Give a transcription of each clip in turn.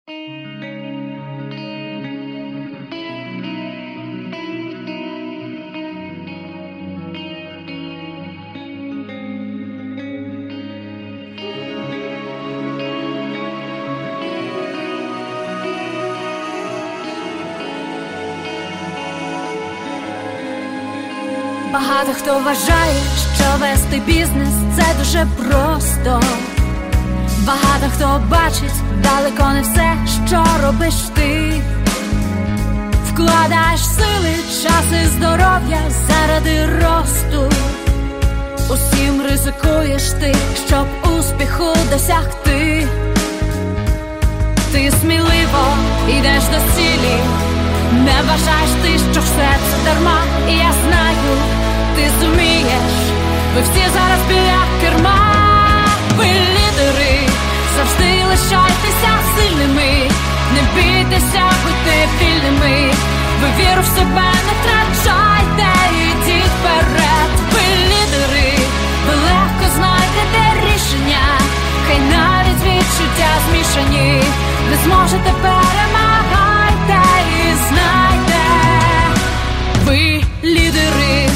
Багато хто вважає, що вести бізнес – це дуже просто. Багато хто бачить далеко не все, що робиш ти. Вкладаєш сили, час і здоров'я заради росту. Усім ризикуєш ти, щоб успіху досягти. Ти сміливо йдеш до цілі, не вважаєш ти, що все це дарма. І я знаю, ти зумієш, ви всі зараз біля керма. Ви лідери, завжди лишайтеся сильними, не бійтеся бути вільними. Ви віру в себе не втрачайте, ідіть вперед. Ви лідери, ви легко знайдете рішення, хай навіть відчуття змішані. Ви зможете перемагайте і знайте, ви лідери.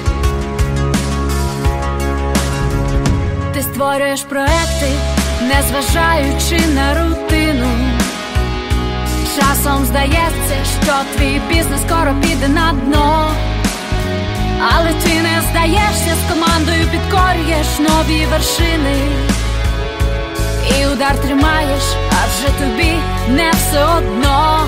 Ти створюєш проекти, незважаючи на рутину. Часом здається, що твій бізнес скоро піде на дно. Але ти не здаєшся, з командою підкорюєш нові вершини. І удар тримаєш, адже тобі не все одно.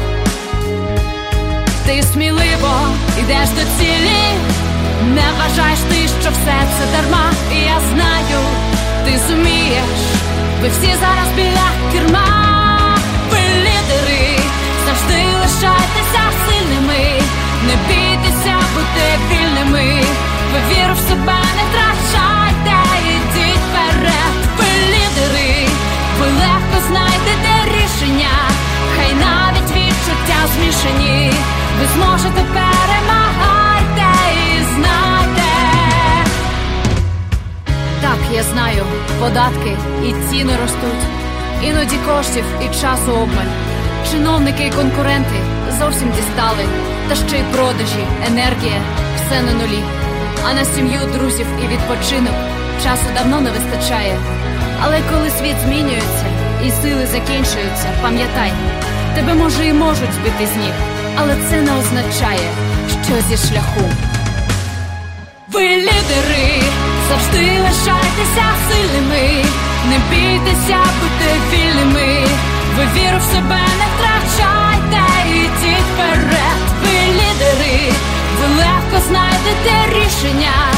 Ти сміливо йдеш до цілі, не вважаєш ти, що все це дарма. І я знаю, ти зумієш, ви всі зараз біля керма. Ви лідери, завжди лишайтеся сильними, не бійтеся бути вільними. Ви віру в себе не втрачайте, ідіть вперед. Ви лідери, ви легко знайдете рішення, хай навіть відчуття змішані. Ви зможете перемагайте і знайте. Так, я знаю, податки і ціни ростуть, іноді коштів і часу обмаль. Чиновники і конкуренти зовсім дістали, та ще й продажі, енергія, все на нулі. А на сім'ю, друзів і відпочинок часу давно не вистачає. Але коли світ змінюється і сили закінчуються, пам'ятай, тебе може і можуть збити з ніг, але це не означає, що зі шляху. Ви лідери, завжди лишайтеся сильними, не бійтеся бути вільними. Ви віру в себе не втрачайте, ідіть вперед. Ви лідери, ви легко знайдете рішення,